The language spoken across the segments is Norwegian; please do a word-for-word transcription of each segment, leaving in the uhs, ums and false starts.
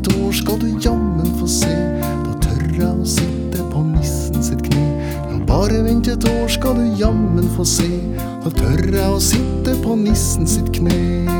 et år skal du jammen få se. Da tør jeg å sitte på nissen sitt kne. Ja, bare vent et år skal du jammen få se. Da tør jeg å sitte på nissen sitt kne.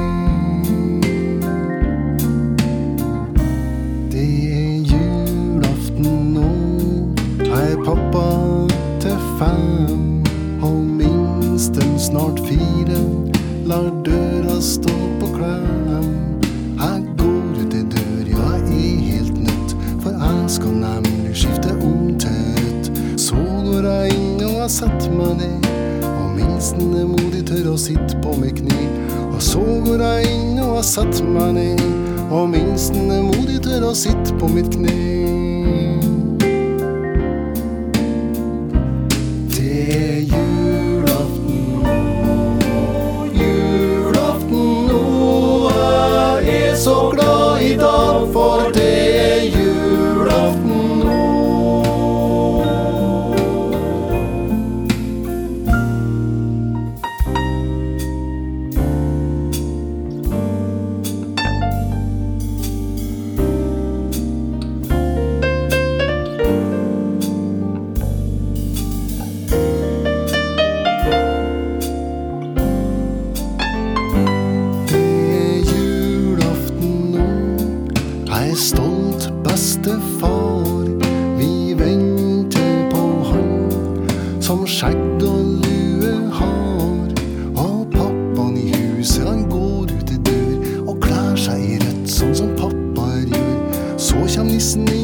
Det er julaften nå. Jeg er pappa til fem, og minsten snart fire. Lar døra stå på klem. Jeg går ut i dør, ja, jeg er helt nødt, for jeg skal nemlig skifte om tøtt. Så går jeg inn og jeg setter meg ned, og minsten er modig tør å sitte på mitt kne. Og så går jeg inn og jeg setter meg ned, og minsten er modig tør å sitte på mitt kne. Det er julaften nå, julaften nå. Jeg er så glad i dag, for det er julaften nå. Jeg er stolt bestefar, vi venter på han som skjegg og lue har. Og pappaen i huset, han går ut i dør og klær seg i rødt, sånn som pappa gjør. Så kjem nissen i